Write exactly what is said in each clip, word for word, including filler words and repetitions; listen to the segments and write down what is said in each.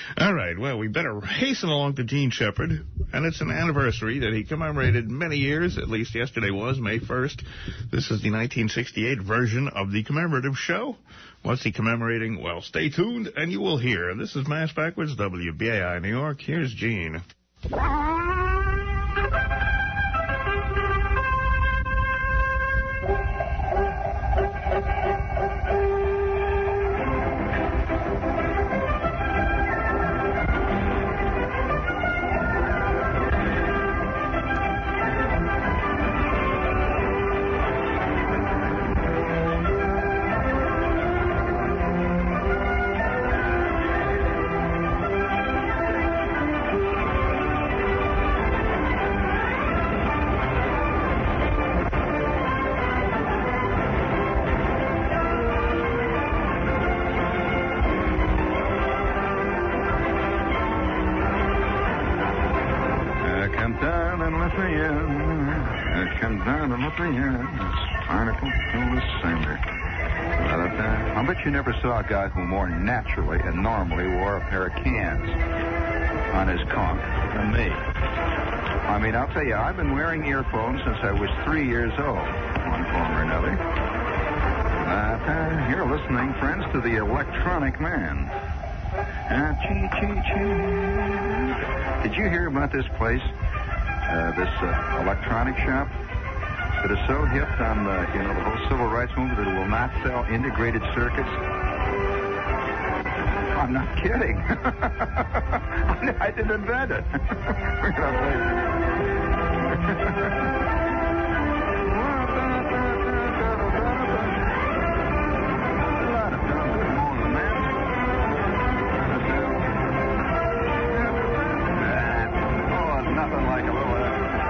All right, well, we better hasten along to Gene Shepard, and it's an anniversary that he commemorated many years, at least yesterday was, May first. This is the nineteen sixty-eight version of the commemorative show. What's he commemorating? Well, stay tuned, and you will hear. This is Mass Backwards, W B A I New York. Here's Gene. You never saw a guy who more naturally and normally wore a pair of cans on his conch than me. I mean, I'll tell you, I've been wearing earphones since I was three years old, one form or another. But uh, you're listening, friends, to the Electronic Man. Uh, chee, chee, chee. Did you hear about this place, uh, this uh, electronic shop? That is so hip on the, you know, the whole civil rights movement that it will not sell integrated circuits? I'm not kidding. I didn't invent it. We're going to Oh, nothing like a little...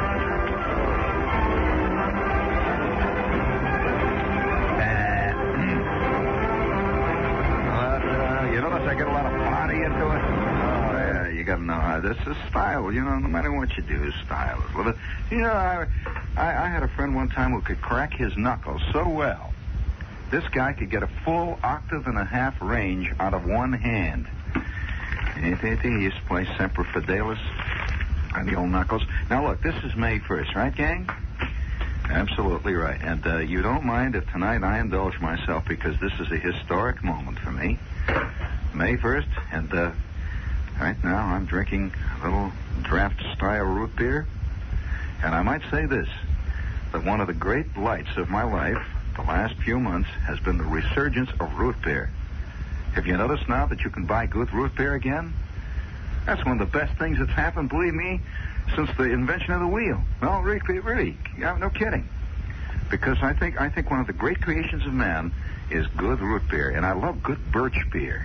I get a lot of body into it. Oh, yeah, you got to know how this is style. You know, no matter what you do, style is. Well, you know, I, I, I had a friend one time who could crack his knuckles so well. This guy could get a full octave and a half range out of one hand. He used to play Semper Fidelis on the old knuckles. Now, look, this is May first, right, gang? Absolutely right. And uh, you don't mind if tonight I indulge myself because this is a historic moment for me. May first, and uh, right now I'm drinking a little draft-style root beer. And I might say this, that one of the great lights of my life the last few months has been the resurgence of root beer. Have you noticed now that you can buy good root beer again? That's one of the best things that's happened, believe me, since the invention of the wheel. No, really, really, yeah, no kidding. Because I think I think one of the great creations of man is good root beer, and I love good birch beer.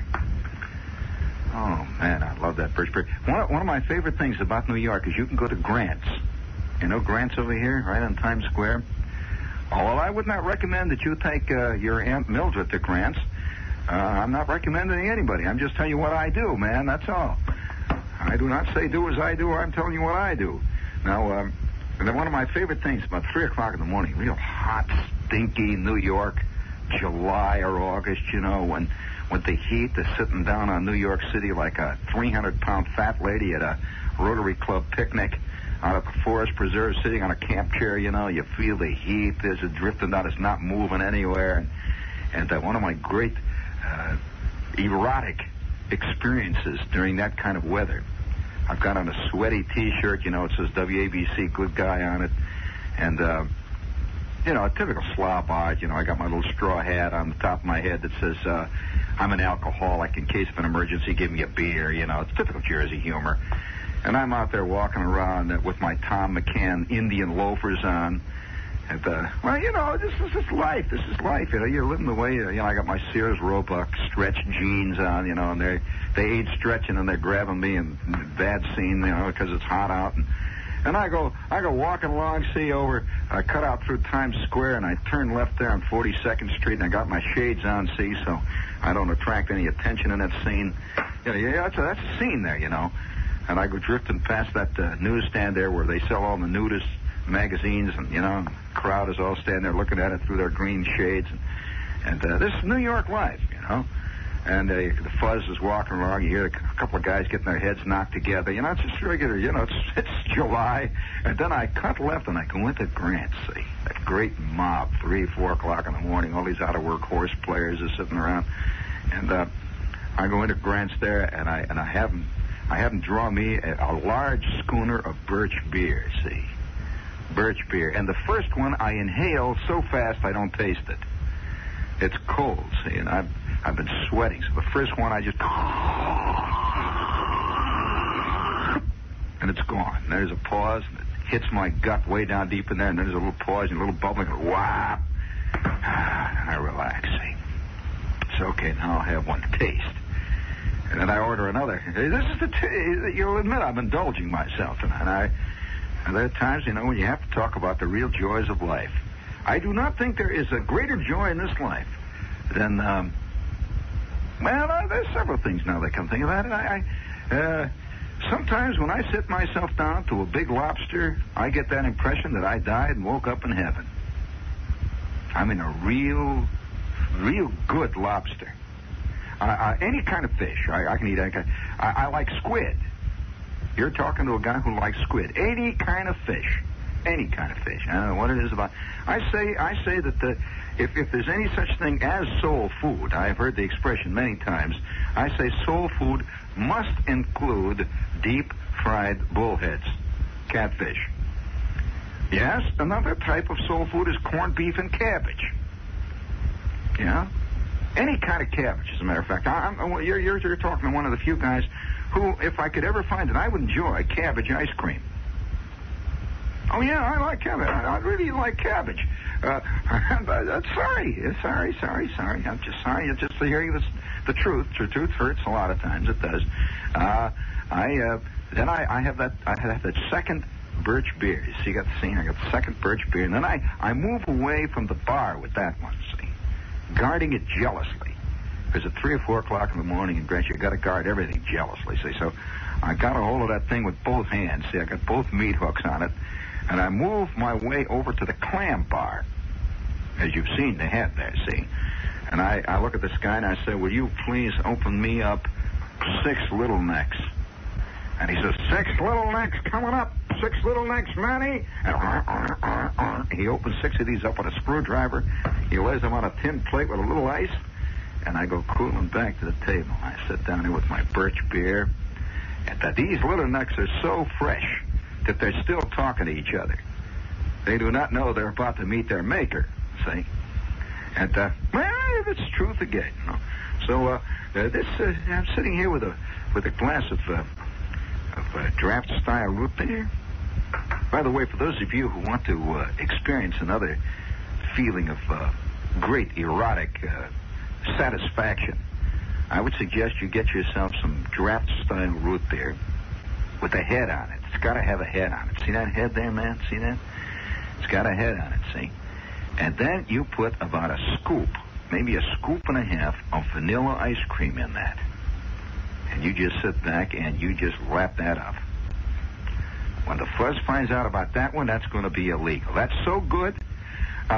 Oh, man, I love that birch beer. One of, one of my favorite things about New York is you can go to Grant's. You know Grant's over here, right on Times Square? Oh, well, I would not recommend that you take uh, your Aunt Mildred to Grant's. Uh, I'm not recommending anybody. I'm just telling you what I do, man, that's all. I do not say do as I do, or I'm telling you what I do. Now, um, one of my favorite things, about three o'clock in the morning, real hot, stinky New York, July or August, you know, when, when the heat is sitting down on New York City like a three hundred pound fat lady at a Rotary Club picnic out at the Forest Preserve sitting on a camp chair, you know, you feel the heat, there's a drifting down, it's not moving anywhere. And, and uh, one of my great uh, erotic experiences during that kind of weather, I've got on a sweaty T-shirt, you know, it says W A B C, good guy on it, and, uh, you know, a typical slob art, you know, I got my little straw hat on the top of my head that says, uh, I'm an alcoholic, in case of an emergency, give me a beer, you know, it's typical Jersey humor. And I'm out there walking around with my Tom McCann Indian loafers on. And, uh, well, you know, this is just life. This is life. You know, you're living the way, you know, I got my Sears Roebuck stretch jeans on, you know, and they they ain't stretching and they're grabbing me in bad scene, you know, because it's hot out. And, and I go I go walking along, see, over, I cut out through Times Square, and I turn left there on forty-second Street, and I got my shades on, see, so I don't attract any attention in that scene. You know, yeah, that's a, that's a scene there, you know. And I go drifting past that uh, newsstand there where they sell all the nudist magazines, and, you know, the crowd is all standing there looking at it through their green shades. And, and uh, this is New York life, you know. and uh, the fuzz is walking along. You hear a couple of guys getting their heads knocked together. You know, it's just regular, you know, it's, it's July. And then I cut left and I go into Grant, see. That great mob, three, four o'clock in the morning. All these out-of-work horse players are sitting around. And uh, I go into Grant's there, and I and I have them, I have them draw me a, a large schooner of birch beer, see. Birch beer. And the first one I inhale so fast I don't taste it. It's cold, see, and I've, I've been sweating. So the first one I just... And it's gone. And there's a pause, and it hits my gut way down deep in there, and then there's a little pause and a little bubbling, and whop! And I relax, see. It's okay, now I'll have one taste. And then I order another. This is the... T- you'll admit I'm indulging myself, and I... And there are times, you know, when you have to talk about the real joys of life. I do not think there is a greater joy in this life than, um, well, uh, there's several things now that I can think of that. I, I uh, sometimes when I sit myself down to a big lobster, I get that impression that I died and woke up in heaven. I mean, a real, real good lobster. Uh, uh, any kind of fish. I, I can eat any kind. I, I like squid. You're talking to a guy who likes squid. Any kind of fish. Any kind of fish. I don't know what it is about. I say I say that the, if, if there's any such thing as soul food, I've heard the expression many times, I say soul food must include deep-fried bullheads, catfish. Yes, another type of soul food is corned beef and cabbage. Yeah? Any kind of cabbage, as a matter of fact. I, I'm, you're, you're, you're talking to one of the few guys who, if I could ever find it, I would enjoy cabbage ice cream. Oh, yeah, I like cabbage. I, I really like cabbage. Uh, but, uh, sorry, sorry, sorry, sorry. I'm just sorry. I'm just hearing this, the truth. The truth hurts a lot of times. It does. Uh, I uh, then I, I have that I have that second birch beer. You see, you got the scene. I got the second birch beer, and then I, I move away from the bar with that one. See, guarding it jealously. Because at three or four o'clock in the morning in Greenwich, you got to guard everything jealously. See, so I got a hold of that thing with both hands. See, I got both meat hooks on it. And I moved my way over to the clam bar, as you've seen the head there, see. And I, I look at this guy and I say, will you please open me up six little necks? And he says, six little necks coming up. Six little necks, Manny. And uh, uh, uh, uh. he opens six of these up with a screwdriver. He lays them on a tin plate with a little ice. And I go cooling back to the table. I sit down here with my birch beer. And uh, these little necks are so fresh that they're still talking to each other. They do not know they're about to meet their maker, see? And, uh, well, it's truth again, you know. So, uh, uh this, uh, I'm sitting here with a with a glass of, uh, of uh, draft-style root beer. By the way, for those of you who want to uh, experience another feeling of uh, great erotic uh, satisfaction, I would suggest you get yourself some draft-style root beer with a head on it. It's got to have a head on it. See that head there, man? See that? It's got a head on it, see? And then you put about a scoop, maybe a scoop and a half of vanilla ice cream in that. And you just sit back and you just lap that up. When the fuzz finds out about that one, that's going to be illegal. That's so good. Uh,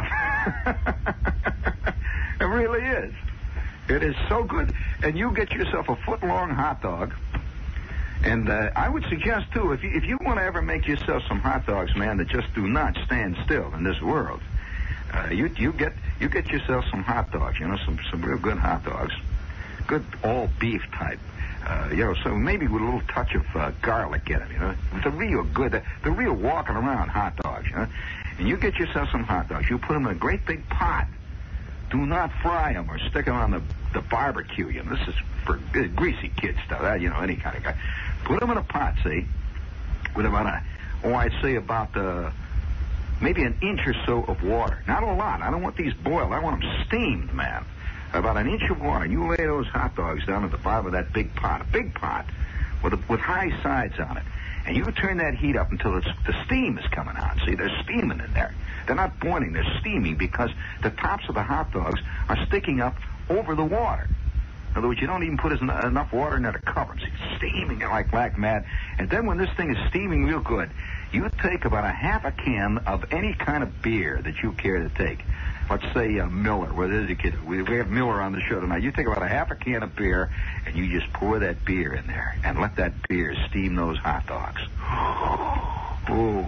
it really is. It is so good. And you get yourself a foot-long hot dog. And uh, I would suggest, too, if you, if you want to ever make yourself some hot dogs, man, that just do not stand still in this world, uh, you you get you get yourself some hot dogs, you know, some, some real good hot dogs, good all-beef type, uh, you know, so maybe with a little touch of uh, garlic in it, you know, the real good, the, the real walking around hot dogs, you know. And you get yourself some hot dogs. You put them in a great big pot. Do not fry them or stick them on the, the barbecue. You know, this is for uh, greasy kid stuff, uh, you know, any kind of guy. Put them in a pot, see, with about a, oh, I'd say about uh, maybe an inch or so of water. Not a lot. I don't want these boiled. I want them steamed, man. About an inch of water. You lay those hot dogs down at the bottom of that big pot, a big pot, with a, with high sides on it. And you turn that heat up until it's, the steam is coming out. See, they're steaming in there. They're not boiling. They're steaming because the tops of the hot dogs are sticking up over the water. In other words, you don't even put enough water in there to cover them. So it's steaming like black mad. And then when this thing is steaming real good, you take about a half a can of any kind of beer that you care to take. let's say uh, Miller. What is it, kid? We, we have Miller on the show tonight. You take about a half a can of beer, and you just pour that beer in there, and let that beer steam those hot dogs. Ooh.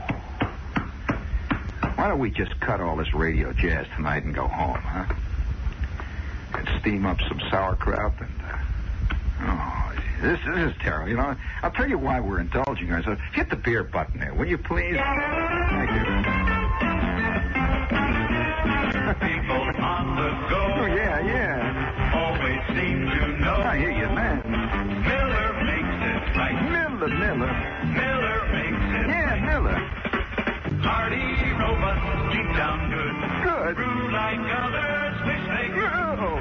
Why don't we just cut all this radio jazz tonight and go home, huh? And steam up some sauerkraut and... Uh, oh, this, this is terrible. You know, I'll tell you why we're indulging ourselves. Hit the beer button there, will you please? Thank you. People on the go. Oh, yeah, yeah. Always seem to know. I hear you, man. Miller makes it right. Miller, Miller. Miller makes it Yeah, right. Miller. Hearty, robust, deep down good. Good. Brew like others wish they could. Oh,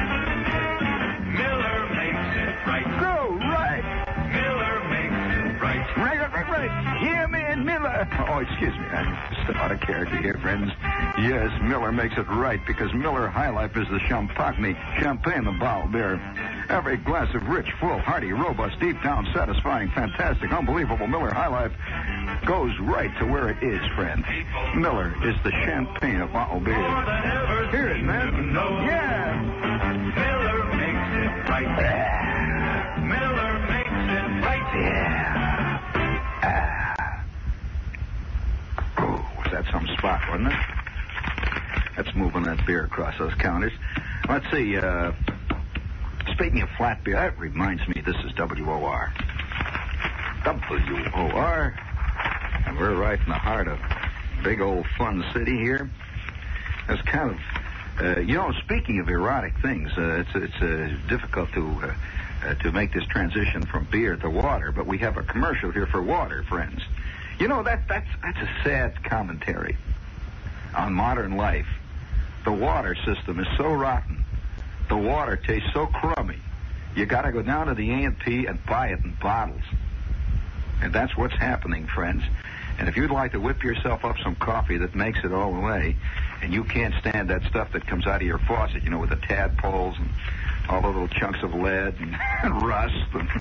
Miller makes it right. go right. Miller makes it right. Right, right, right, right. Yeah, man, Miller. Oh, excuse me. I'm just out of character here, friends. Yes, Miller makes it right because Miller High Life is the champagne, champagne the bottle beer. Every glass of rich, full, hearty, robust, deep down, satisfying, fantastic, unbelievable Miller High Life goes right to where it is, friend. Miller is the champagne of bottle beer. More than ever Hear it, seem man. to know. Yeah. Miller makes it right. Ah. Miller makes it right. Yeah. Ah. Oh, was that some spot, wasn't it? That's moving that beer across those counters. Let's see, uh, speaking of flat beer, that reminds me this is W O R. W O R. And we're right in the heart of big old fun city here. It's kind of, uh, you know, speaking of erotic things, uh, it's it's uh, difficult to uh, uh, to make this transition from beer to water, but we have a commercial here for water, friends. You know, that that's that's a sad commentary on modern life. The water system is so rotten. The water tastes so crummy. You got to go down to the A and P and buy it in bottles. And that's what's happening, friends. And if you'd like to whip yourself up some coffee that makes it all the way, and you can't stand that stuff that comes out of your faucet, you know, with the tadpoles and all the little chunks of lead and, and rust and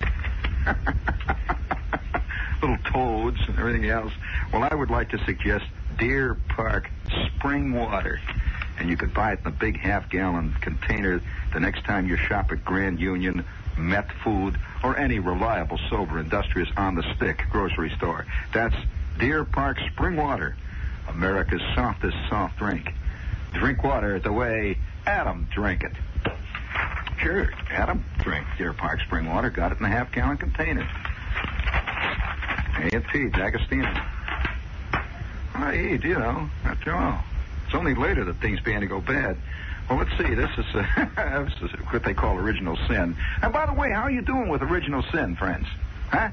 little toads and everything else, well, I would like to suggest Deer Park Spring Water. And you could buy it in a big half-gallon container the next time you shop at Grand Union, Met Food, or any reliable, sober, industrious, on-the-stick grocery store. That's Deer Park Spring Water, America's softest soft drink. Drink water the way Adam drank it. Sure, Adam drank Deer Park Spring Water, got it in a half-gallon container. A and P, D'Agostino. Well, hey, you know, after all, it's only later that things began to go bad. Well, let's see. This is, uh, this is what they call original sin. And by the way, how are you doing with original sin, friends? Huh?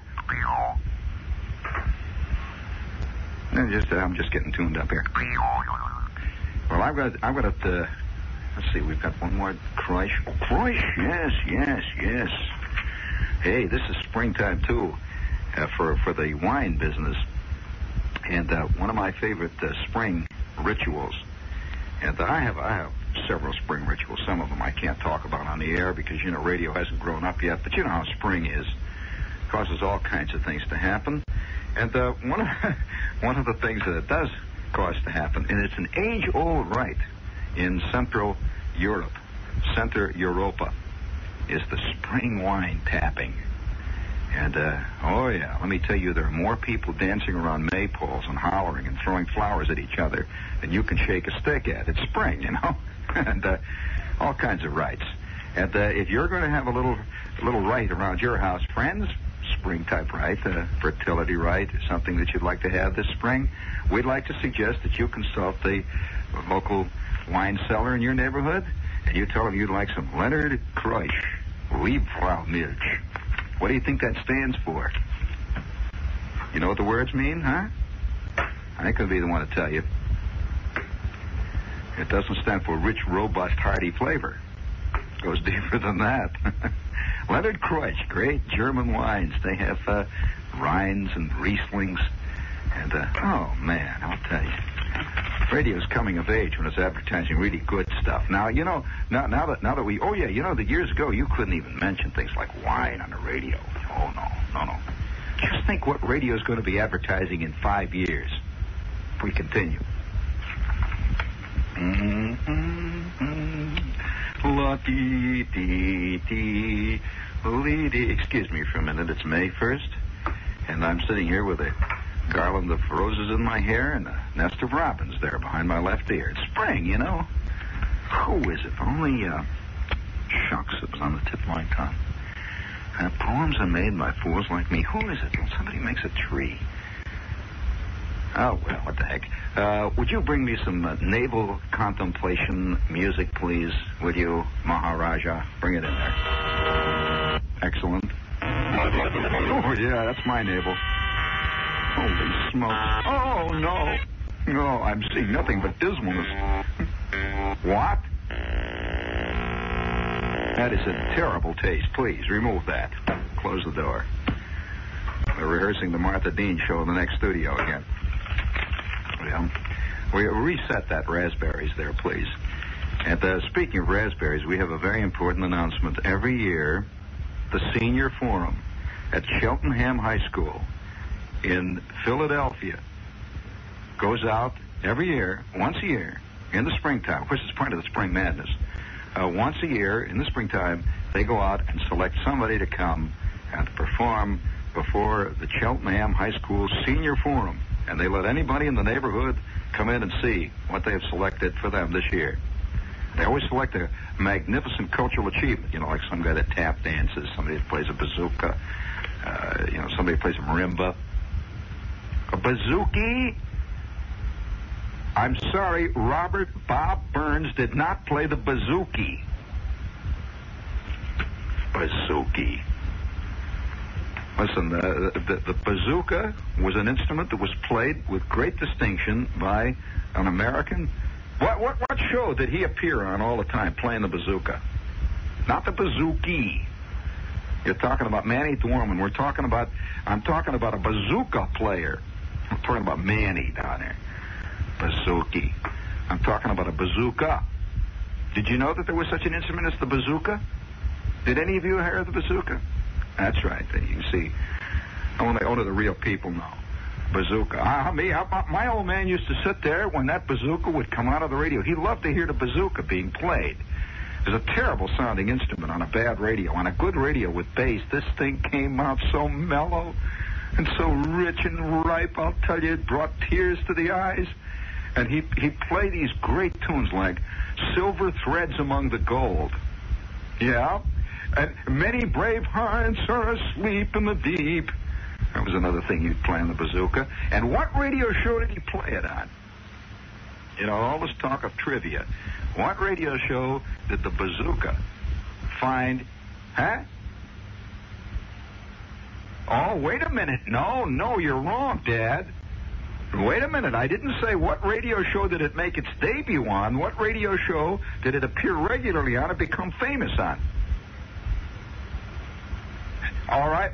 I'm just, uh, I'm just getting tuned up here. Well, I've got, I've got it. Uh, let's see. We've got one more Crush. Oh, Crush. Yes, yes, yes. Hey, this is springtime too, uh, for for the wine business. And uh, one of my favorite uh, spring rituals. And uh, I have I have several spring rituals. Some of them I can't talk about on the air because, you know, radio hasn't grown up yet. But you know how spring is. Causes all kinds of things to happen. And uh, one of one of the things that it does cause to happen, and it's an age-old rite in Central Europe, Center Europa, is the spring wine tapping. And, uh, oh, yeah, let me tell you, there are more people dancing around maypoles and hollering and throwing flowers at each other than you can shake a stick at. It's spring, you know, and uh, all kinds of rites. And uh, if you're going to have a little a little rite around your house, friends, spring-type rite, uh, fertility rite, or something that you'd like to have this spring, we'd like to suggest that you consult the local wine cellar in your neighborhood, and you tell them you'd like some Leonard Kruisch Liebfraumilch. What do you think that stands for? You know what the words mean, huh? I ain't going to be the one to tell you. It doesn't stand for rich, robust, hearty flavor. It goes deeper than that. Leonard Kruisch, great German wines. They have uh, Rhines and Rieslings. And, uh, oh, man, I'll tell you. Radio's coming of age when it's advertising really good stuff. Now, you know, now, now that now that we, oh, yeah, you know, that years ago you couldn't even mention things like wine on the radio. Oh, no, no, no. Just think what radio's going to be advertising in five years if we continue. Mm-hmm. La-dee-dee-dee. Lee-dee. Excuse me for a minute. It's May first, and I'm sitting here with a garland of roses in my hair and a nest of robins there behind my left ear. It's spring, you know. Who is it? Only, uh, shucks, it was on the tip of my tongue. Uh, poems are made by fools like me. Who is it? Well, somebody makes a tree. Oh, well, what the heck. Uh, would you bring me some uh, naval contemplation music, please? Would you, Maharaja? Bring it in there. Excellent. Oh, yeah, that's my navel. Holy smokes. Oh, no. No, I'm seeing nothing but dismalness. What? That is a terrible taste. Please, remove that. Close the door. We're rehearsing the Martha Dean show in the next studio again. Well, we reset that raspberries there, please. And uh, speaking of raspberries, we have a very important announcement. Every year, the Senior Forum at Cheltenham High School in Philadelphia goes out every year, once a year, in the springtime. Of course, it's part of the Spring Madness. Uh, once a year, in the springtime, they go out and select somebody to come and perform before the Cheltenham High School Senior Forum. And they let anybody in the neighborhood come in and see what they have selected for them this year. They always select a magnificent cultural achievement, you know, like some guy that tap dances, somebody that plays a bazooka, uh, you know, somebody plays a marimba. A bazooki? I'm sorry, Robert Bob Burns did not play the bazooki. Bazooki. Listen, uh, the, the bazooka was an instrument that was played with great distinction by an American. What, what, what show did he appear on all the time playing the bazooka? Not the bazooki. You're talking about Manny Dwarman. We're talking about, I'm talking about a bazooka player. I'm talking about Manny down there. Bazooki. I'm talking about a bazooka. Did you know that there was such an instrument as the bazooka? Did any of you hear of the bazooka? That's right. You can see, only, only the real people know. Bazooka. Ah, me, I, my old man used to sit there when that bazooka would come out of the radio. He loved to hear the bazooka being played. It was a terrible sounding instrument on a bad radio. On a good radio with bass, this thing came out so mellow and so rich and ripe. I'll tell you, it brought tears to the eyes. And he he played these great tunes like Silver Threads Among the Gold. Yeah. And many brave hearts are asleep in the deep. That was another thing he'd play on the bazooka. And what radio show did he play it on? You know, all this talk of trivia. What radio show did the bazooka find? Huh? Oh, wait a minute. No, no, you're wrong, Dad. Wait a minute. I didn't say what radio show did it make its debut on. What radio show did it appear regularly on and become famous on? All right.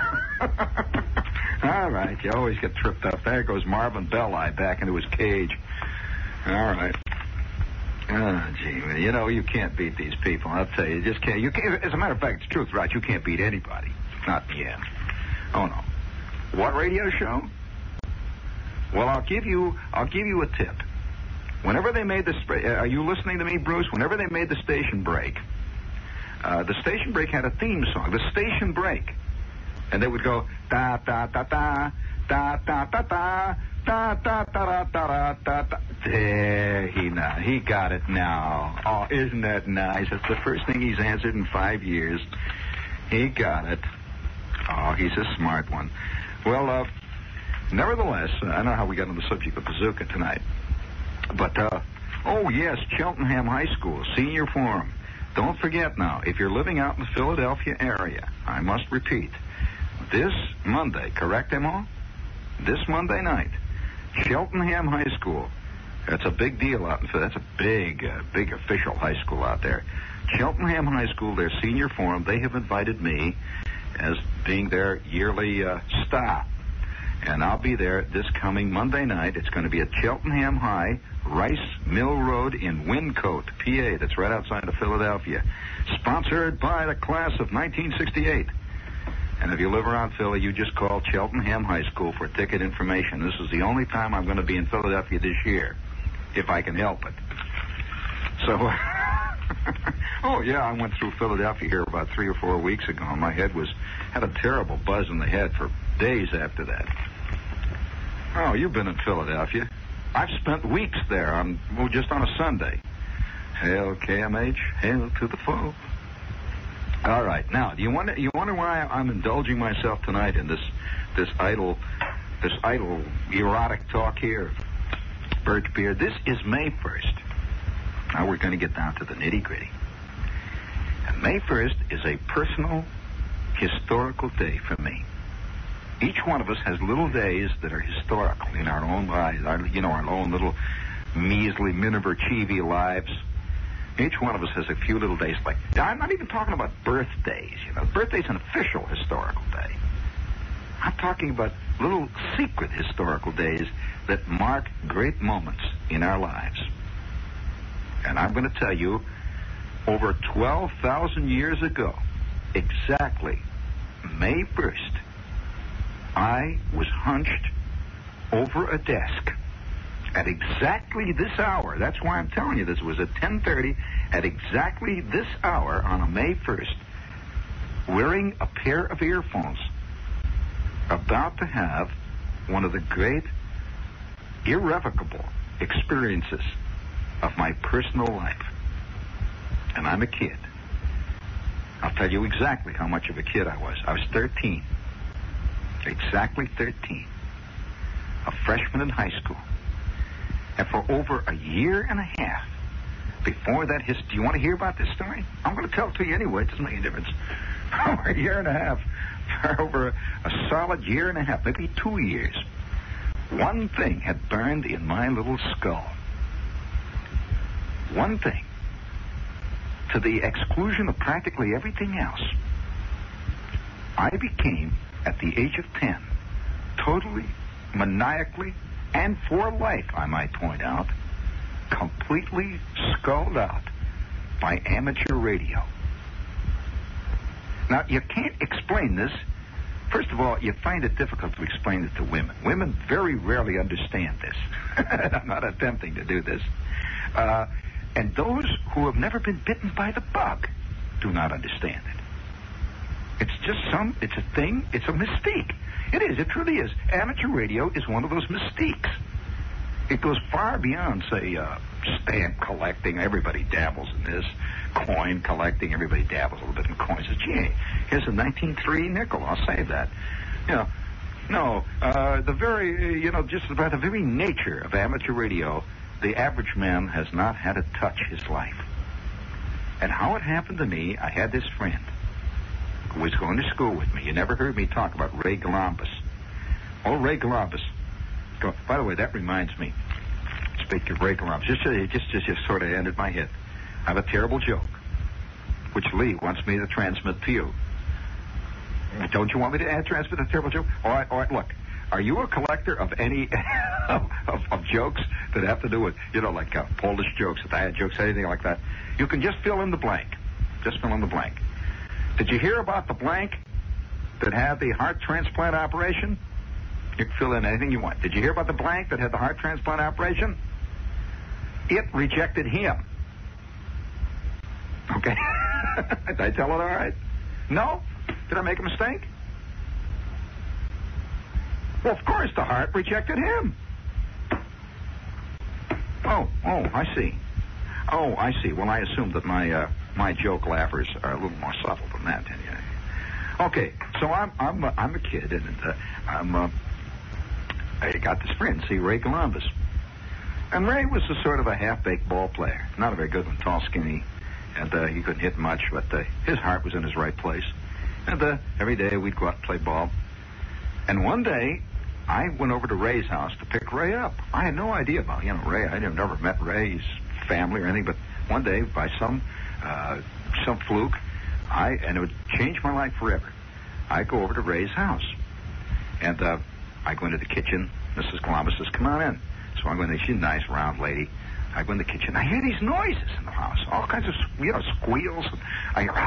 All right. You always get tripped up. There goes Marvin Belli back into his cage. All right. Oh, gee, you know, you can't beat these people. I'll tell you, you just can't. You can't. As a matter of fact, it's truth, right? You can't beat anybody. Not the end. Oh, no. What radio show? Well, I'll give you, I'll give you a tip. Whenever they made the, uh, are you listening to me, Bruce? Whenever they made the station break, uh, the station break had a theme song, the station break. And they would go, da, da, da, da, da, da, da, da, da, da, da, da, da, da, da. There, he, now, he got it now. Oh, isn't that nice? That's the first thing he's answered in five years. He got it. Oh, he's a smart one. Well, uh, nevertheless, I don't know how we got on the subject of bazooka tonight. But, uh, oh, yes, Cheltenham High School, Senior Forum. Don't forget now, if you're living out in the Philadelphia area, I must repeat, this Monday, correct, Emma? This Monday night, Cheltenham High School. That's a big deal out in That's a big, uh, big official high school out there. Cheltenham High School, their Senior Forum, they have invited me as being their yearly uh, stop. And I'll be there this coming Monday night. It's going to be at Cheltenham High, Rice Mill Road in Wyncote, P A. That's right outside of Philadelphia. Sponsored by the class of nineteen sixty-eight. And if you live around Philly, you just call Cheltenham High School for ticket information. This is the only time I'm going to be in Philadelphia this year, if I can help it. So, oh, yeah, I went through Philadelphia here about three or four weeks ago, and my head was, had a terrible buzz in the head for days after that. Oh, you've been in Philadelphia. I've spent weeks there on, well, just on a Sunday. Hail K M H, hail to the foe. All right, now, do you wonder, you wonder why I'm indulging myself tonight in this, this idle, this idle erotic talk here? Birch beer. This is May first. Now we're going to get down to the nitty-gritty. And May first is a personal, historical day for me. Each one of us has little days that are historical in our own lives, our, you know, our own little measly Miniver-Cheevy lives. Each one of us has a few little days like... I'm not even talking about birthdays, you know. Birthday's an official historical day. I'm talking about little secret historical days that mark great moments in our lives. And I'm going to tell you, over twelve thousand years ago, exactly May first, I was hunched over a desk at exactly this hour. That's why I'm telling you this. It was at ten thirty. At exactly this hour on a May first, wearing a pair of earphones, about to have one of the great, irrevocable experiences of my personal life. And I'm a kid. I'll tell you exactly how much of a kid I was. I was thirteen. Exactly thirteen. A freshman in high school. And for over a year and a half, before that, his, do you want to hear about this story? I'm going to tell it to you anyway. It doesn't make any difference. For over a year and a half, for over a, a solid year and a half, maybe two years, one thing had burned in my little skull. One thing. To the exclusion of practically everything else. I became, at the age of ten, totally, maniacally, and for life, I might point out, completely sculled out by amateur radio. Now, you can't explain this. First of all, you find it difficult to explain it to women. Women very rarely understand this. I'm not attempting to do this. Uh, and those who have never been bitten by the bug do not understand it. It's just some, it's a thing, it's a mystique. It is, it truly is. Amateur radio is one of those mystiques. It goes far beyond, say, uh, stamp collecting. Everybody dabbles in this. Coin collecting. Everybody dabbles a little bit in coins. Gee, here's a nineteen three nickel. I'll save that. You know, no, uh, the very, you know, just by the very nature of amateur radio, the average man has not had to touch his life. And how it happened to me, I had this friend who was going to school with me. You never heard me talk about Ray Galambus. Oh, Ray Galambus. Go. By the way, that reminds me. Speaking of Ray Galambus, just, just, just, just sort of entered my head. I have a terrible joke, which Lee wants me to transmit to you. Don't you want me to add, transmit a terrible joke? All right, all right, look. Are you a collector of any of, of, of jokes that have to do with, you know, like uh, Polish jokes, Italian jokes, anything like that? You can just fill in the blank. Just fill in the blank. Did you hear about the blank that had the heart transplant operation? You can fill in anything you want. Did you hear about the blank that had the heart transplant operation? It rejected him. Okay. Did I tell it all right? No? Did I make a mistake? Well, of course the heart rejected him. Oh, oh, I see. Oh, I see. Well, I assume that my uh, my joke laughers are a little more subtle than that. Yeah. Okay, so I'm I'm uh, I'm a kid, and uh, I'm uh, I got this friend, see, Ray Galambus, and Ray was a sort of a half-baked ball player, not a very good one, tall, skinny, and uh, he couldn't hit much, but uh, his heart was in his right place, and uh, every day we'd go out and play ball, and one day I went over to Ray's house to pick Ray up. I had no idea about, you know, Ray. I had never met Ray's family or anything, but one day, by some uh, some fluke, I and it would change my life forever. I go over to Ray's house, and uh, I go into the kitchen. Missus Columbus says, "Come on in." So I go in there. She's a nice, round lady. I go in the kitchen. I hear these noises in the house, all kinds of, you know, squeals. I hear,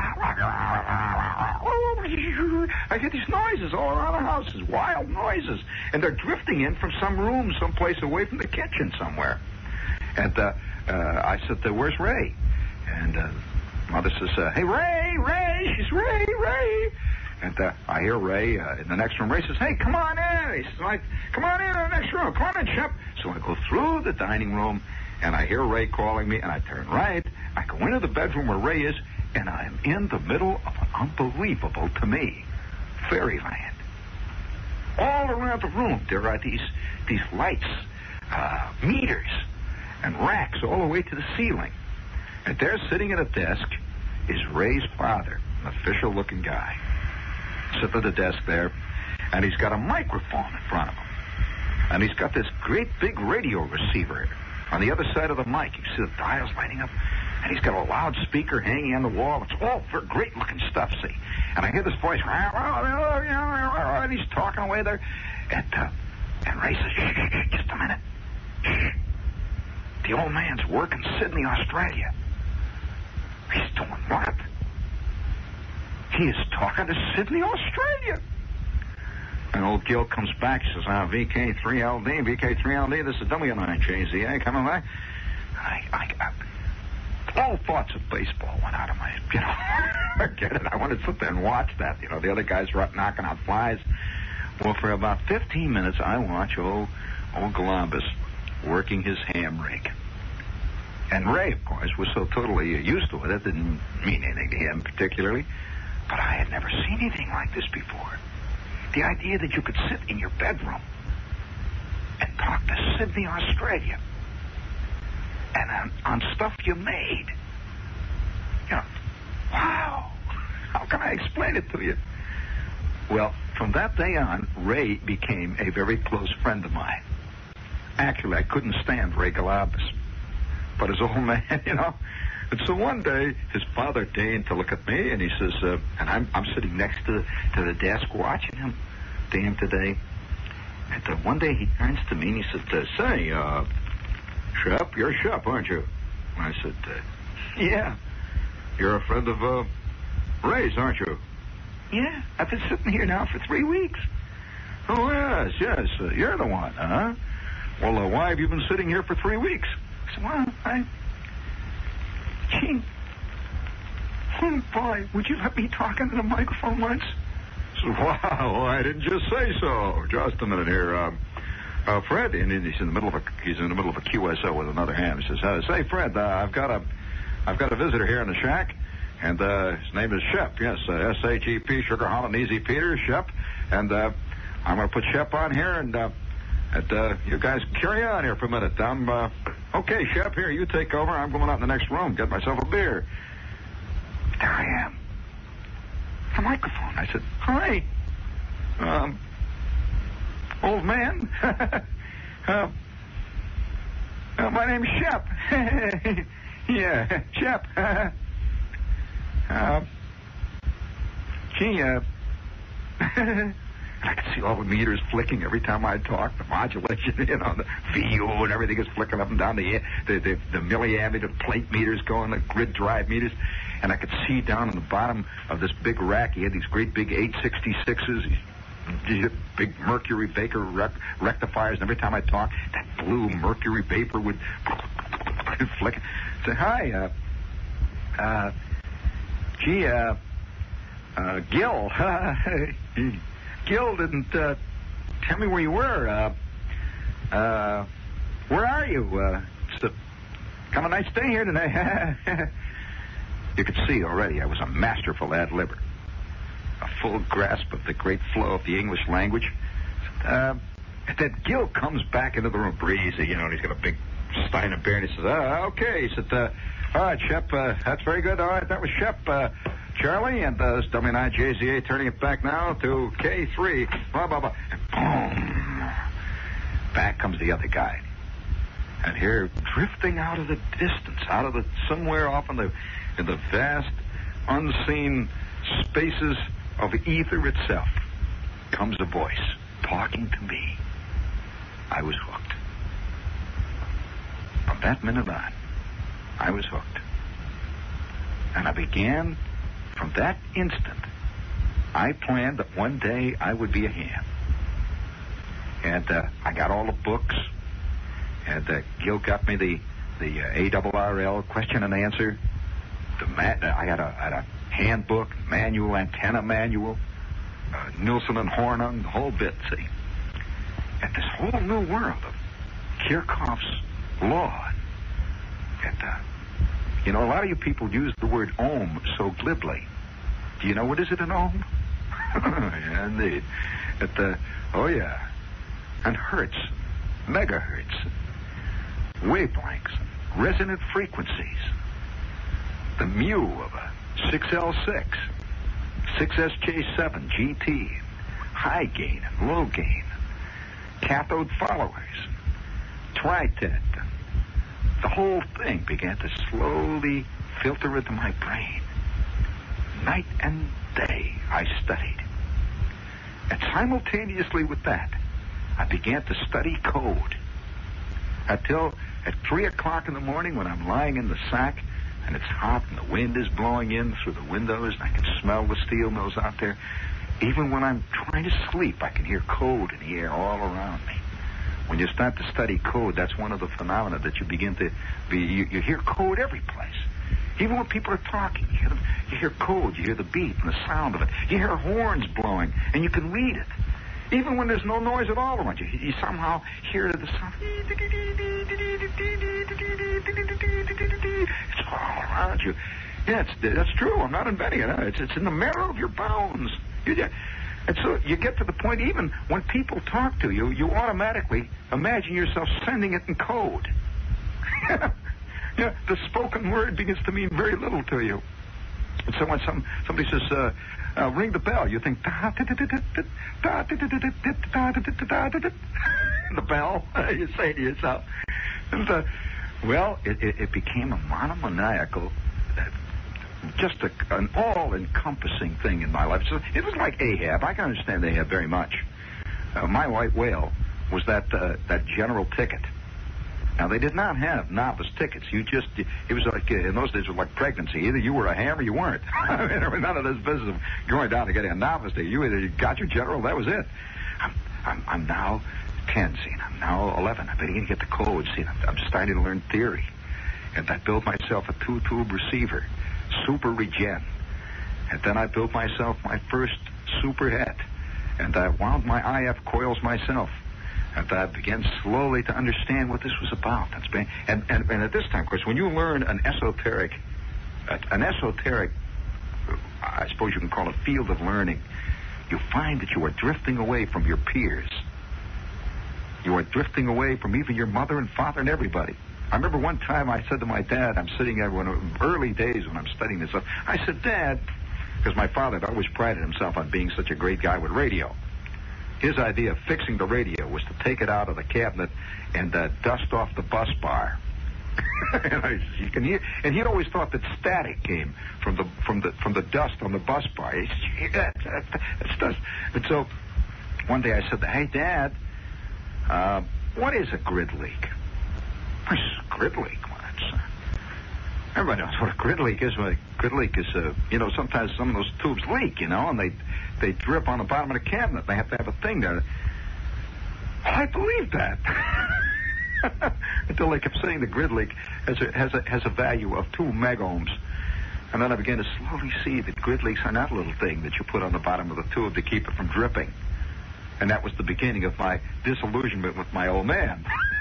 I hear these noises all around the house, these wild noises, and they're drifting in from some room, someplace away from the kitchen somewhere. And uh, uh, I said, uh, where's Ray? And uh, Mother says, uh, hey, Ray, Ray, she's Ray, Ray. And uh, I hear Ray uh, in the next room. Ray says, hey, come on in. He says, like, come on in in the next room. Come on in, Shep. So I go through the dining room, and I hear Ray calling me, and I turn right. I go into the bedroom where Ray is, and I'm in the middle of an unbelievable, to me, fairyland. All around the room, there are these these lights, uh, meters, and racks all the way to the ceiling. And there, sitting at a desk, is Ray's father, an official-looking guy. Sitting at the desk there, and he's got a microphone in front of him. And he's got this great big radio receiver on the other side of the mic. You see the dials lighting up. And he's got a loudspeaker hanging on the wall. It's all for great-looking stuff, see. And I hear this voice, and he's talking away there. And, uh, and Ray says, shh, shh, shh, just a minute. Shh. The old man's working Sydney, Australia. He's doing what? He is talking to Sydney, Australia. And old Gil comes back. He says, ah, V K three L D, V K three L D, this is W nine J Z A coming back. I, I, I, all thoughts of baseball went out of my, you know, forget it. I wanted to sit there and watch that. You know, the other guys were up knocking out flies. Well, for about fifteen minutes, I watch old, old Columbus working his ham rig. And Ray, of course, was so totally used to it, it didn't mean anything to him particularly. But I had never seen anything like this before. The idea that you could sit in your bedroom and talk to Sydney, Australia, and on, on stuff you made. You know, wow. How can I explain it to you? Well, from that day on, Ray became a very close friend of mine. Actually, I couldn't stand Ray Galabas. But his old man, you know. And so one day, his father deigned to look at me, and he says, uh, and I'm, I'm sitting next to, to the desk watching him day and today. And uh, one day he turns to me and he said, uh, say, uh, Shep, you're Shep, aren't you? And I said, uh, yeah. You're a friend of uh, Ray's, aren't you? Yeah, I've been sitting here now for three weeks. Oh, yes, yes, uh, you're the one, huh? Well, uh, why have you been sitting here for three weeks? I said, well, I... Gee, oh boy, would you let me talk into the microphone once? So, wow, I didn't just say so. Just a minute here, um, uh, Fred. And he's in the middle of a he's in the middle of a Q S O with another hand. He says, uh, "Say, Fred, uh, I've got a I've got a visitor here in the shack, and uh, his name is Shep. Yes, uh, S H E P, Sugar Holland Easy Peter, Shep. And uh, I'm going to put Shep on here, and uh, and uh, you guys carry on here for a minute. I'm uh, okay, Shep. Here, you take over. I'm going out in the next room, get myself a beer." There I am. The microphone. I said, "Hi, um, old man. uh, uh, my name's Shep. Yeah, Shep. uh, gee, uh, I could see all the meters flicking every time I talk. The modulation, you know, the V U and everything is flicking up and down. The the the, the milliamp, the plate meters going, the grid drive meters. And I could see down on the bottom of this big rack, he had these great big eight sixty-sixes, these big mercury vapor rec- rectifiers. And every time I talked, that blue mercury vapor would flick. Say, hi, uh, uh, gee, uh, uh, Gil. Gil didn't uh, tell me where you were. Uh, uh, where are you? Uh, it's a kind of nice day here today. You could see already I was a masterful ad-libber. A full grasp of the great flow of the English language. Uh, and then Gil comes back into the room, breezy, you know, and he's got a big stein of beer, and he says, uh, okay. He said, uh, all right, Shep, uh, that's very good. All right, that was Shep, uh, Charlie, and uh, this W nine J Z A turning it back now to K three, blah, blah, blah. And boom, back comes the other guy. And here, drifting out of the distance, out of the, somewhere off in the, in the vast, unseen spaces of ether itself, comes a voice talking to me. I was hooked. From that minute on, I was hooked. And I began, from that instant, I planned that one day I would be a ham. And uh, I got all the books, and uh, Gil got me the the uh, A R R L, question and answer. The ma- I had a, had a handbook, manual, antenna manual, uh, Nielsen and Hornung, the whole bit, see. And this whole new world of Kirchhoff's law. And, uh, you know, a lot of you people use the word ohm so glibly. Do you know what is it, an ohm? Yeah, indeed. At the, oh, yeah. And hertz, megahertz, wavelengths, resonant frequencies. The mu of a six L six, six S J seven G T, high gain and low gain, cathode followers, tritet. The whole thing began to slowly filter into my brain. Night and day I studied. And simultaneously with that, I began to study code. Until at three o'clock in the morning when I'm lying in the sack and it's hot and the wind is blowing in through the windows and I can smell the steel mills out there, even when I'm trying to sleep, I can hear code in the air all around me. When you start to study code, that's one of the phenomena that you begin to be, you, you hear code every place. Even when people are talking, you hear, them, you hear code, you hear the beat and the sound of it. You hear horns blowing, and you can read it. Even when there's no noise at all around you, you somehow hear the sound. It's all around you. Yeah, it's, that's true. I'm not inventing it. It's, it's in the marrow of your bones. You, and so you get to the point, even when people talk to you, you automatically imagine yourself sending it in code. Yeah, the spoken word begins to mean very little to you. And so when some somebody says, uh, uh, ring the bell, you think, the bell, you say to yourself. And, uh, well, it, it, it became a monomaniacal, uh, just a, an all-encompassing thing in my life. So it was like Ahab. I can understand Ahab very much. Uh, my white whale was that uh, that general ticket. Now, they did not have novice tickets. You just, it was like, in those days, it was like pregnancy. Either you were a ham or you weren't. I mean, there was none of this business of going down to getting a novice ticket. You either got your general, that was it. I'm, I'm, I'm now ten, see, and I'm now eleven. I'm beginning to get the code, see, I'm, I'm starting to learn theory. And I built myself a two-tube receiver, Super Regen. And then I built myself my first super het. And I wound my I F coils myself. And I began slowly to understand what this was about. That's been, and, and, and at this time, of course, when you learn an esoteric, an esoteric, I suppose you can call it field of learning, you find that you are drifting away from your peers. You are drifting away from even your mother and father and everybody. I remember one time I said to my dad, I'm sitting there in early days when I'm studying this stuff, I said, Dad, because my father had always prided himself on being such a great guy with radio. His idea of fixing the radio was to take it out of the cabinet and uh, dust off the bus bar. and, you can hear, and he'd always thought that static came from the from the from the dust on the bus bar. He said, that, that, that's dust. And so one day I said, "Hey, Dad, uh, what is a grid leak?" What's a grid leak? Well, it's, uh, everybody knows what a grid leak is. Well, a grid leak is, uh, you know, sometimes some of those tubes leak, you know, and they they drip on the bottom of the cabinet. They have to have a thing there. I believed that. Until they kept saying the grid leak has a, has a, has a value of two megohms. And then I began to slowly see that grid leaks are not a little thing that you put on the bottom of the tube to keep it from dripping. And that was the beginning of my disillusionment with my old man.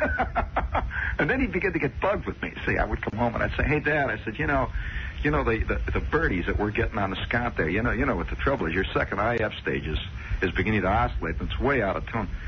And then he began to get bugged with me. See, I would come home and I'd say, "Hey, Dad," I said, you know, you know the, the the birdies that we're getting on the scout there, you know, you know what the trouble is. Your second I F stage is, is beginning to oscillate, and it's way out of tune.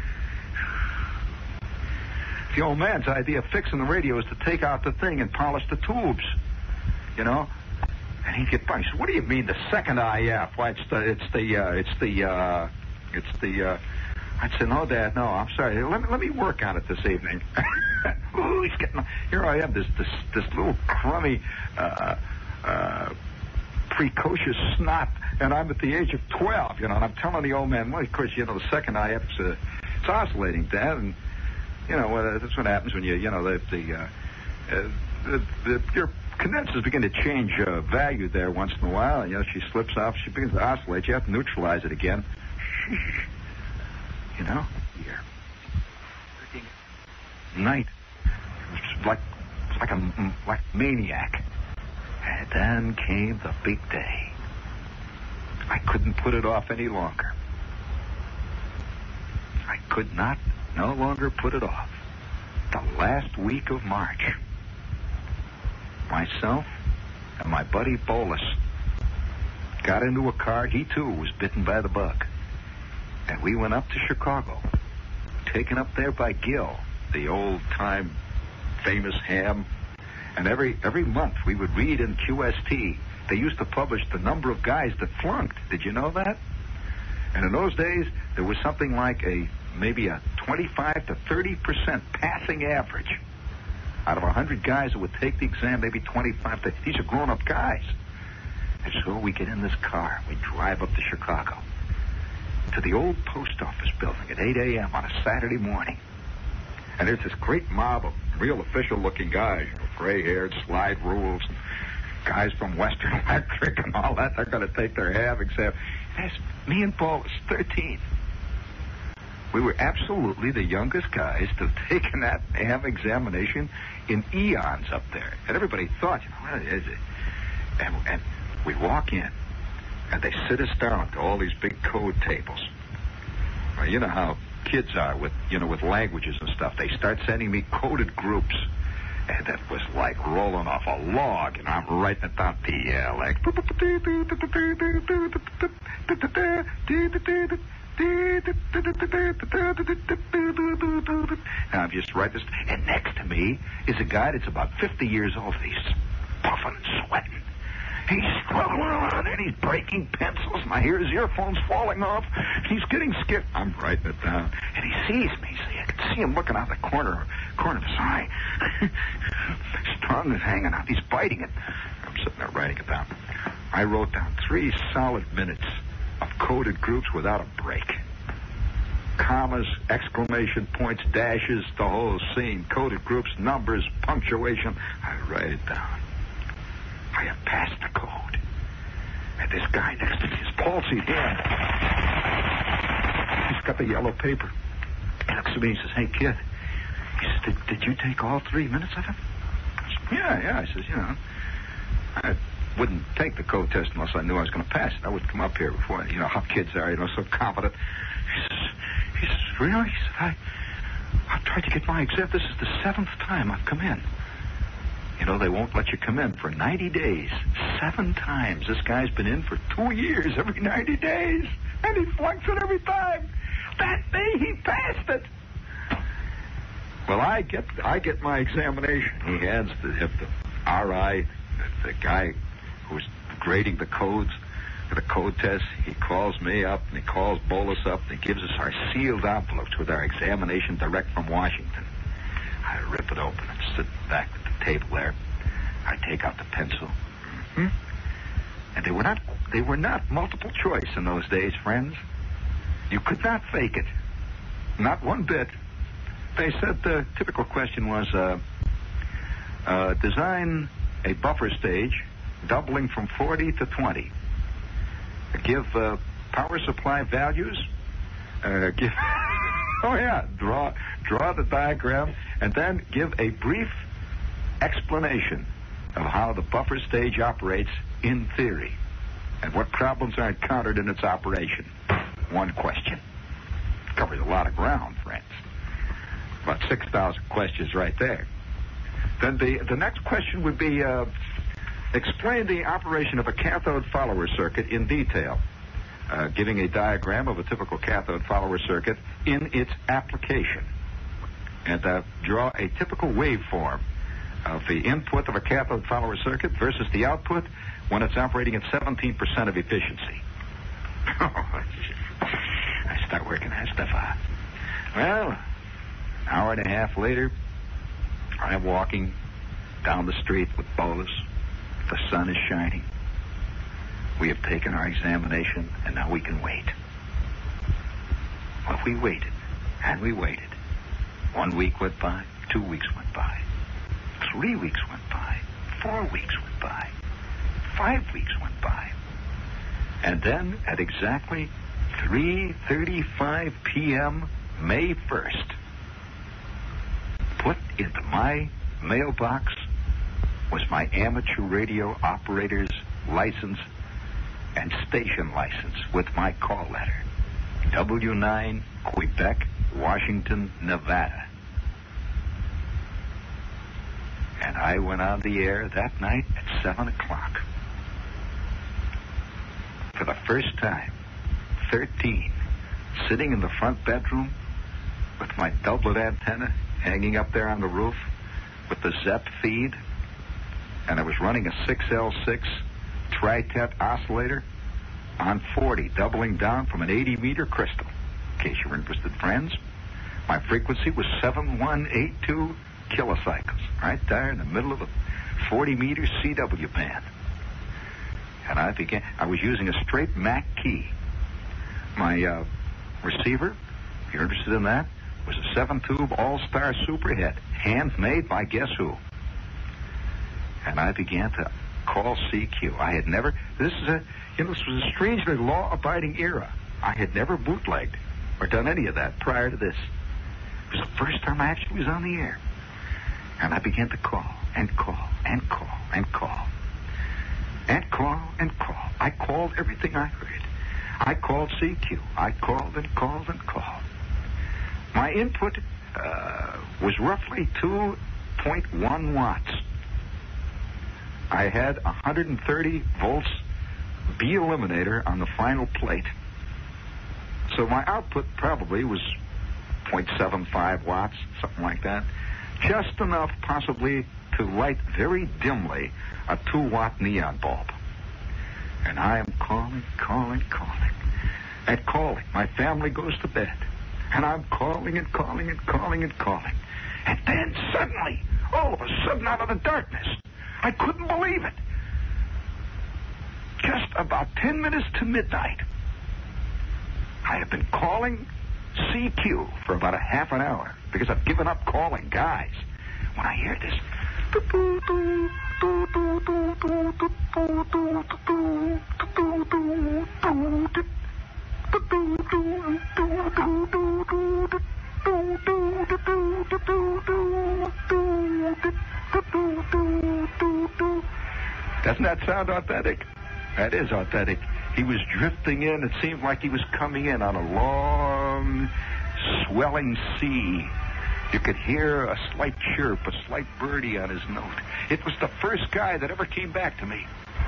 The old man's idea of fixing the radio is to take out the thing and polish the tubes, you know. And he'd get bugged. So, what do you mean the second I F? Why, it's the it's the uh, it's the uh, it's the. Uh, I'd say, "No, Dad, no, I'm sorry. Let me let me work on it this evening." Ooh, he's getting. Here I am, this this this little crummy, uh, uh, precocious snot, and I'm at the age of twelve, you know. And I'm telling the old man, well, of course, you know, the second I F's uh, it's oscillating, Dad, and you know uh, that's what happens when you you know the the, uh, uh, the, the your condensers begin to change uh, value there once in a while, and you know she slips off, she begins to oscillate. You have to neutralize it again. You know, here, night. It's like it's like a something like maniac. And then came the big day. I couldn't put it off any longer. I could not no longer put it off. The last week of March. Myself and my buddy Bolus got into a car. He, too, was bitten by the bug. And we went up to Chicago, taken up there by Gil, the old-time famous ham. And every every month we would read in Q S T, they used to publish the number of guys that flunked. Did you know that? And in those days, there was something like a maybe a twenty-five to thirty percent passing average. Out of one hundred guys who would take the exam, maybe twenty-five. To, these are grown-up guys. And so we get in this car. We drive up to Chicago, to the old post office building at eight a.m. on a Saturday morning. And there's this great mob of real official-looking guys, you know, gray-haired, slide rules, guys from Western Electric and all that. They're going to take their half exam. That's me and Paul was thirteen. We were absolutely the youngest guys to have taken that half examination in eons up there. And everybody thought, you know, what is it? And, and we walk in, and they sit us down to all these big code tables. Well, you know how kids are with, you know, with languages and stuff. They start sending me coded groups. And that was like rolling off a log, and I'm writing it down T L, like... And I'm just writing this. And next to me is a guy that's about fifty years old. He's puffing and sweating. He's struggling around, and he's breaking pencils, and I hear his earphones falling off. He's getting scared. I'm writing it down, and he sees me. See, I can see him looking out the corner, corner of his eye. His tongue is hanging out. He's biting it. I'm sitting there writing it down. I wrote down three solid minutes of coded groups without a break. Commas, exclamation points, dashes, the whole scene. Coded groups, numbers, punctuation. I write it down. I have passed the code. And this guy next to me is palsied hand. He's got the yellow paper. He looks at me and says, "Hey, kid." He says, did, did you take all three minutes of it? I said, yeah, yeah. I says, you know, I wouldn't take the code test unless I knew I was going to pass it. I wouldn't come up here before, you know, how kids are, you know, so confident. He says, he says, really? He said, I, I've tried to get my exam. This is the seventh time I've come in. You know, they won't let you come in for ninety days. Seven times. This guy's been in for two years, every ninety days. And he flunks it every time. That day he passed it. Well, I get I get my examination. He hands the, the R I, the, the guy who's grading the codes, the code test. He calls me up, and he calls Bolus up, and he gives us our sealed envelopes with our examination direct from Washington. I rip it open and sit back at the table there. I take out the pencil. Mm-hmm. And they were not they were not multiple choice in those days, friends. You could not fake it. Not one bit. They said the typical question was, uh, uh, design a buffer stage doubling from forty to twenty. Give uh, power supply values. Uh, give... Oh, yeah. Draw draw the diagram, and then give a brief explanation of how the buffer stage operates in theory and what problems are encountered in its operation. One question. Covers a lot of ground, friends. About six thousand questions right there. Then the, the next question would be, uh, explain the operation of a cathode follower circuit in detail. Uh, giving a diagram of a typical cathode follower circuit in its application. And uh, draw a typical waveform of the input of a cathode follower circuit versus the output when it's operating at seventeen percent of efficiency. I start working that stuff out. Well, an hour and a half later, I'm walking down the street with Bolus. The sun is shining. We have taken our examination, and now we can wait. Well, we waited, and we waited. One week went by, two weeks went by, three weeks went by, four weeks went by, five weeks went by. And then, at exactly three thirty-five p.m., May first, put into my mailbox was my amateur radio operator's license and station license with my call letter. W nine, Quebec, Washington, Nevada. And I went on the air that night at seven o'clock. For the first time, thirteen, sitting in the front bedroom with my doublet antenna hanging up there on the roof with the Z E P feed, and I was running a six L six tri-tet oscillator on forty, doubling down from an eighty meter crystal. In case you're interested, friends, my frequency was seven one eight two kilocycles, right there in the middle of the forty meter C W band. And I began, I was using a straight Mac key. My uh, receiver, if you're interested in that, was a seven-tube All-Star Superhead, handmade by guess who. And I began to call C Q. I had never, this is a, you know, this was a strangely law-abiding era. I had never bootlegged or done any of that prior to this. It was the first time I actually was on the air. And I began to call and call and call and call and call and call. I called everything I heard. I called C Q. I called and called and called. My input uh, was roughly two point one watts. I had one hundred thirty volts B eliminator on the final plate. So my output probably was zero point seven five watts, something like that. Just enough possibly to light very dimly a two watt neon bulb. And I am calling, calling, calling, and calling. My family goes to bed. And I'm calling and calling and calling and calling. And then suddenly, all of a sudden out of the darkness, I couldn't believe it. Just about ten minutes to midnight, I have been calling C Q for about a half an hour because I've given up calling guys. When I hear this, doesn't that sound authentic? That is authentic. He was drifting in. It seemed like he was coming in on a long, swelling sea. You could hear a slight chirp, a slight birdie on his note. It was the first guy that ever came back to me.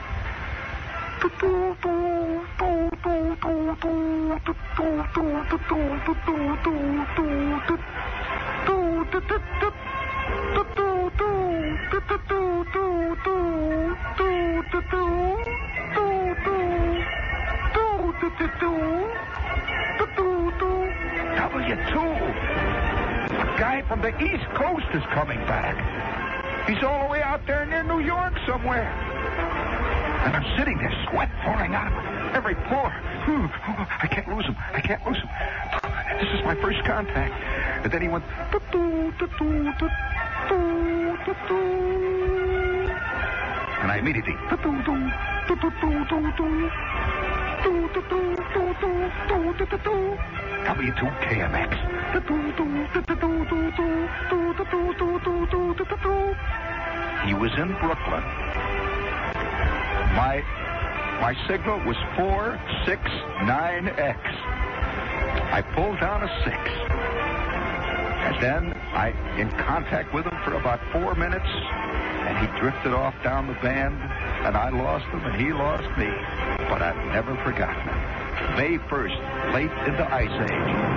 W two. A guy from the East Coast is coming back. He's all the way out there near New York somewhere. And I'm sitting there, sweat pouring out of every pore. I can't lose him. I can't lose him. This is my first contact. And then he went... And I immediately... W two K M X. He was in Brooklyn. My my signal was four six nine X. I pulled down a six. And then I in contact with him for about four minutes, and he drifted off down the band, and I lost him, and he lost me. But I've never forgotten it. May first, late in the Ice Age.